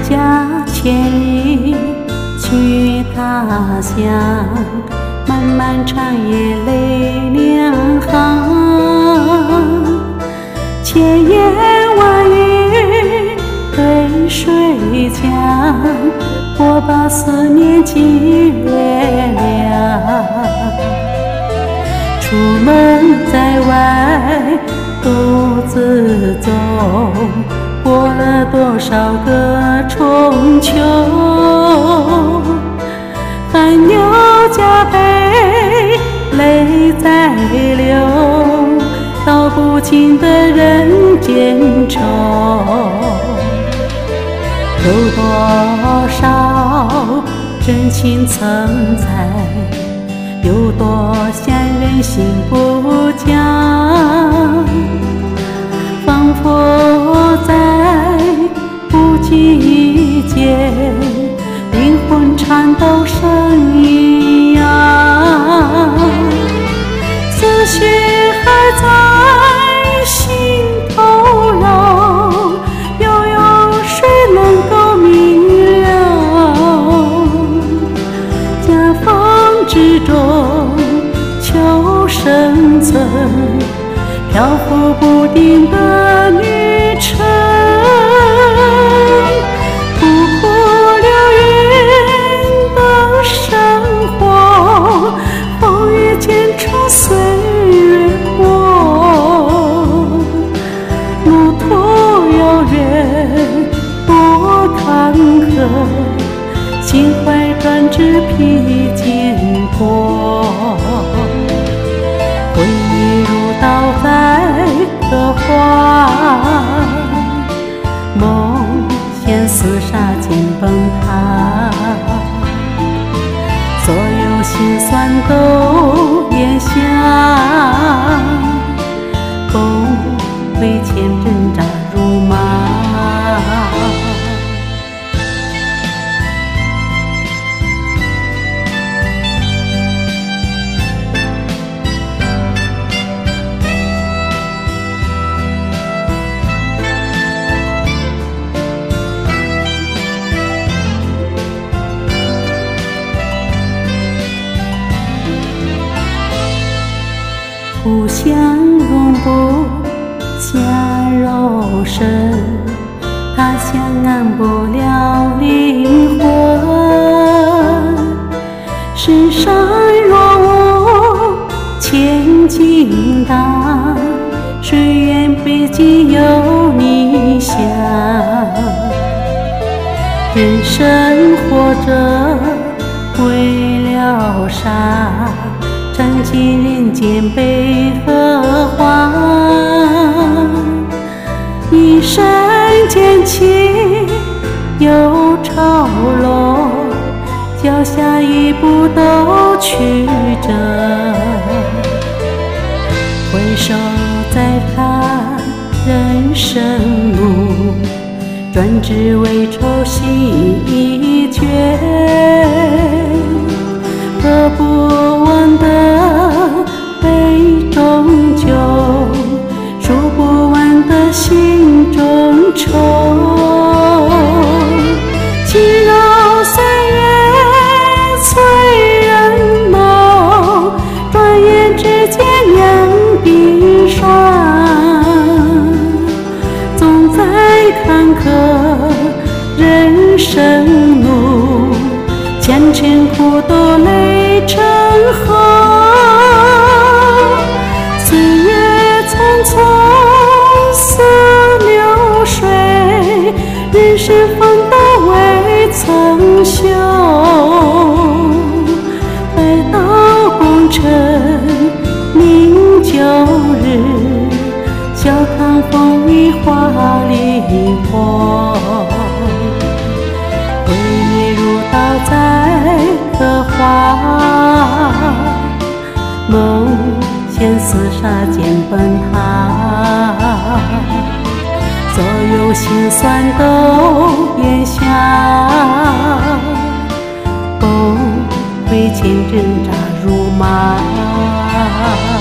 家千里去他乡，漫漫长夜泪两行。千言万语对水讲，我把思念寄月亮。出门在外独自走，过了多少个中秋，汗流浃背泪在流，道不尽的人间愁。有多少真情曾在，有多少人心不僵，仿佛在不经意间，灵魂颤抖声一样，思绪还在心头绕，又有谁能够明了？夹缝之中求生存，漂浮不定的旅程，苦苦流云的生活，风雨兼程岁月过。路途遥远多坎坷，心怀专志披荆过。回忆如刀在刻画，梦现厮杀间崩塌，所有心酸都咽下，崩溃前挣扎如麻。互相容不下肉身，他乡安不了灵魂。世上若无千金当，谁愿背井有你乡？人生活着为了啥？尝尽人间悲和欢，一生捡起又潮落，脚下一步都曲折。回首再看人生路，专只为酬心一绝。喝不完的杯中酒，数不完的心中愁。轻柔岁月催人眸，转眼之间两鬓霜。总在坎坷人生路，前尘苦斗泪成河。岁月匆匆似流水，人世风都未曾休。待到功成名就日，笑看风雨花里火。回忆如刀在刻画，梦现厮杀间崩塌，所有心酸都咽下，崩溃前挣扎如麻。